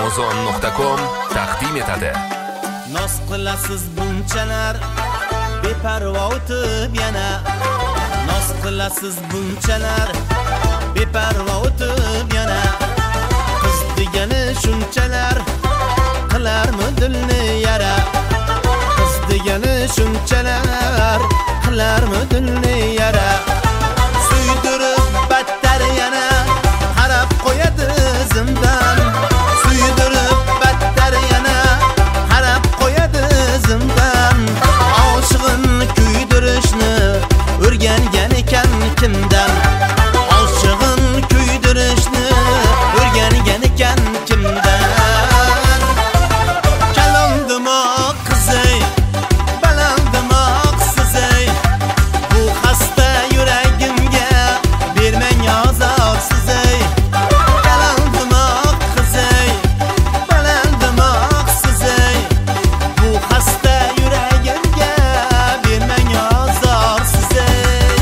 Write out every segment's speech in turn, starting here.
Amazon.com taqdim etadi. Nos qilasiz bunchalar beparvo o'tib yana. Nos qilasiz bunchalar beparvo o'tib yana. Qiz degani shunchalar qilarmi dilni yara. Qiz degani shunchalar qilarmi dilni yara. Suydirib battar yana qarab qo'yadi zimdan. Suydirib battar yana qarab qo'yadi zimdan. Oshig'in kuydirishni o'rgangan ekan kimdan. Oshig'in kuydirishni o'rgangan ekan kimdan. Kalondimoq qizay, balandimoq sizay. Bu xasta yuragimga bermang azor sizay. Kalondimoq qizay, balandimoq sizay. Bu xasta yuragimga bermang azor sizay.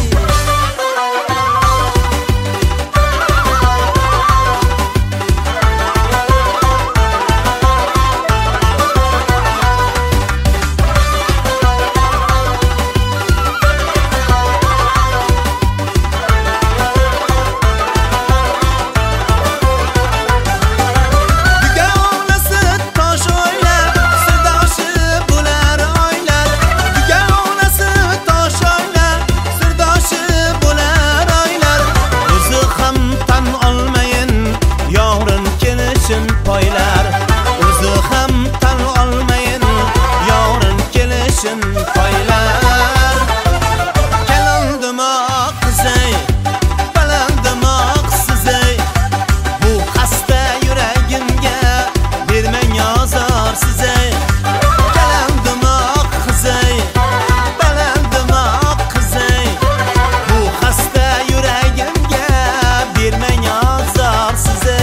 Dugonasi tosh o'ylab, sirdoshi bo'lar oylar. Dugonasi tosh o'ylab, sirdoshi bo'lar oylar. O'zi ham tan olmayin, yorin kelishin poylar. O'zi ham tan olmayin, yorin kelishin poylar. Kalondimoq qizay, balandimoq sizay. Bu xasta yuragimga bermang azor sizay. Kalondimoq qizay, balandimoq qizay. Bu xasta yuragimga bermang azor sizay.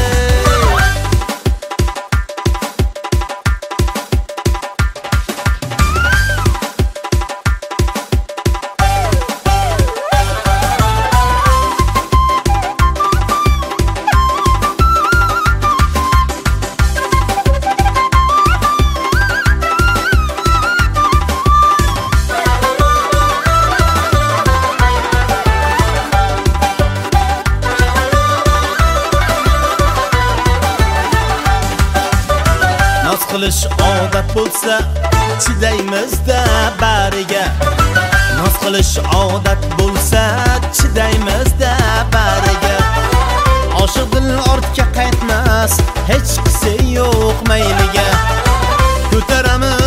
Noz qilish odat bo'lsa, chidaymiz-da bariga. Noz qilish odat bo'lsa, chidaymiz-da bariga. Oshiq dil ortga qaytmas, hech qisi yo'q mayliga. Ko'taramiz